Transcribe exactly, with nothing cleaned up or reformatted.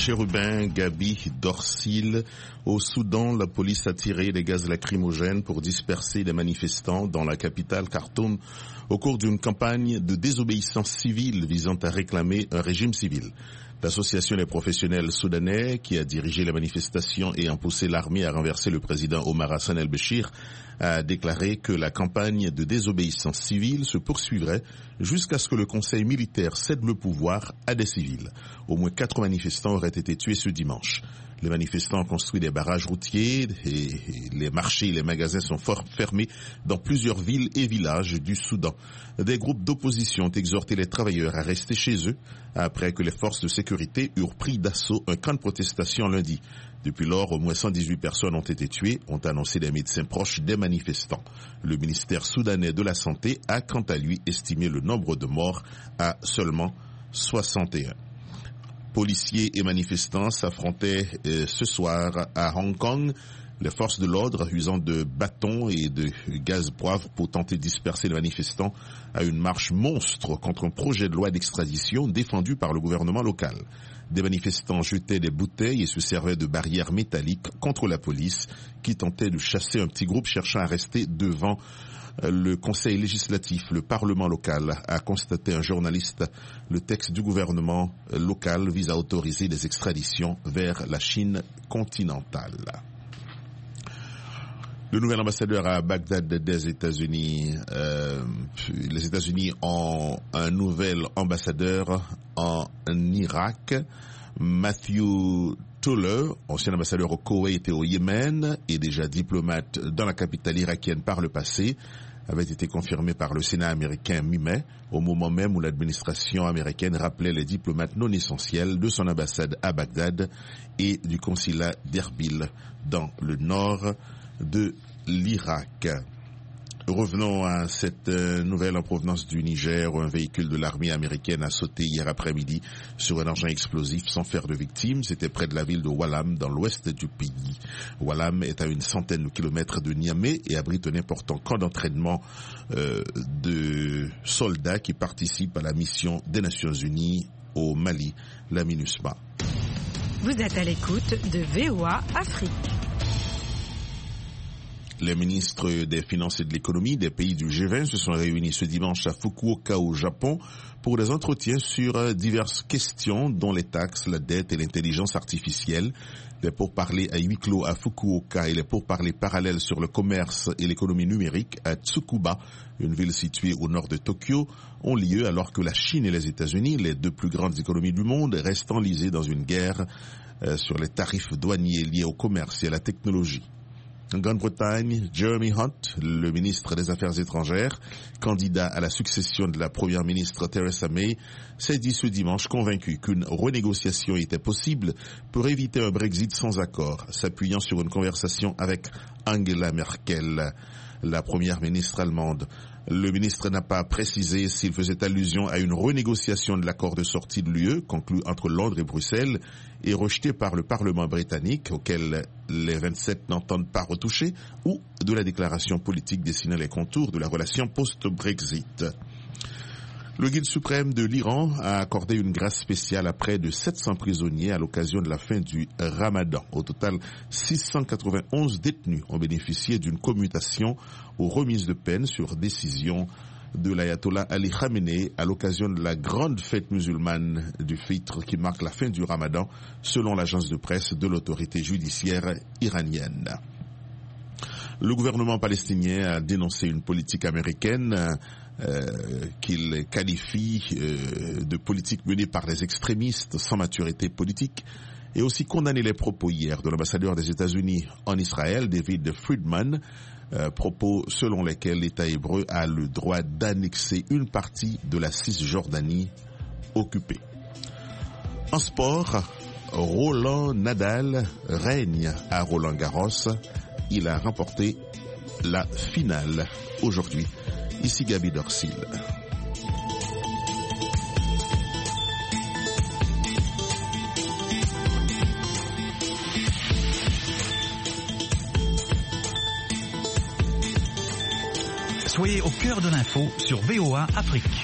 Chérubin, Gabi, Dorsil. Au Soudan, la police a tiré des gaz lacrymogènes pour disperser les manifestants dans la capitale Khartoum au cours d'une campagne de désobéissance civile visant à réclamer un régime civil. L'association des professionnels soudanais, qui a dirigé la manifestation et a poussé l'armée à renverser le président Omar Hassan el-Béchir, a déclaré que la campagne de désobéissance civile se poursuivrait jusqu'à ce que le conseil militaire cède le pouvoir à des civils. Au moins quatre manifestants auraient été tués ce dimanche. Les manifestants ont construit des barrages routiers et les marchés et les magasins sont fort fermés dans plusieurs villes et villages du Soudan. Des groupes d'opposition ont exhorté les travailleurs à rester chez eux après que les forces de sécurité eurent pris d'assaut un camp de protestation lundi. Depuis lors, au moins cent dix-huit personnes ont été tuées, ont annoncé des médecins proches des manifestants. Le ministère soudanais de la Santé a quant à lui estimé le nombre de morts à seulement soixante et un. Policiers et manifestants s'affrontaient euh, ce soir à Hong Kong. Les forces de l'ordre, usant de bâtons et de gaz poivre pour tenter de disperser les manifestants, à une marche monstre contre un projet de loi d'extradition défendu par le gouvernement local. Des manifestants jetaient des bouteilles et se servaient de barrières métalliques contre la police qui tentait de chasser un petit groupe cherchant à rester devant le conseil législatif. Le parlement local a constaté un journaliste. Le texte du gouvernement local vise à autoriser des extraditions vers la Chine continentale. Le nouvel ambassadeur à Bagdad des États-Unis, euh, les États-Unis ont un nouvel ambassadeur en Irak, Matthew Tuller, ancien ambassadeur au Koweït et au Yémen et déjà diplomate dans la capitale irakienne par le passé, avait été confirmé par le Sénat américain mi-mai, au moment même où l'administration américaine rappelait les diplomates non essentiels de son ambassade à Bagdad et du consulat d'Erbil dans le nord de l'Irak. Revenons à cette nouvelle en provenance du Niger où un véhicule de l'armée américaine a sauté hier après-midi sur un engin explosif sans faire de victimes. C'était près de la ville de Walam dans l'ouest du pays. Walam est à une centaine de kilomètres de Niamey et abrite un important camp d'entraînement euh, de soldats qui participent à la mission des Nations Unies au Mali, la MINUSMA. Vous êtes à l'écoute de V O A Afrique. Les ministres des Finances et de l'Économie des pays du G vingt se sont réunis ce dimanche à Fukuoka au Japon pour des entretiens sur diverses questions dont les taxes, la dette et l'intelligence artificielle. Les pourparlers à huis clos à Fukuoka et les pourparlers parallèles sur le commerce et l'économie numérique à Tsukuba, une ville située au nord de Tokyo, ont lieu alors que la Chine et les États-Unis, les deux plus grandes économies du monde, restent enlisées dans une guerre euh, sur les tarifs douaniers liés au commerce et à la technologie. En Grande-Bretagne, Jeremy Hunt, le ministre des Affaires étrangères, candidat à la succession de la première ministre Theresa May, s'est dit ce dimanche convaincu qu'une renégociation était possible pour éviter un Brexit sans accord, s'appuyant sur une conversation avec Angela Merkel, la première ministre allemande. Le ministre n'a pas précisé s'il faisait allusion à une renégociation de l'accord de sortie de l'U E conclu entre Londres et Bruxelles et rejeté par le Parlement britannique, auquel les vingt-sept n'entendent pas retoucher, ou de la déclaration politique dessinant les contours de la relation post-Brexit. Le guide suprême de l'Iran a accordé une grâce spéciale à près de sept cents prisonniers à l'occasion de la fin du Ramadan. Au total, six cent quatre-vingt-onze détenus ont bénéficié d'une commutation aux remises de peine sur décision de l'ayatollah Ali Khamenei à l'occasion de la grande fête musulmane du Fitr qui marque la fin du Ramadan, selon l'agence de presse de l'autorité judiciaire iranienne. Le gouvernement palestinien a dénoncé une politique américaine euh, qu'il qualifie euh, de politique menée par des extrémistes sans maturité politique et aussi condamné les propos hier de l'ambassadeur des États-Unis en Israël, David Friedman, euh, propos selon lesquels l'État hébreu a le droit d'annexer une partie de la Cisjordanie occupée. En sport, Roland Nadal règne à Roland-Garros. Il a remporté la finale aujourd'hui. Ici Gabi Dorsil. Soyez au cœur de l'info sur V O A Afrique.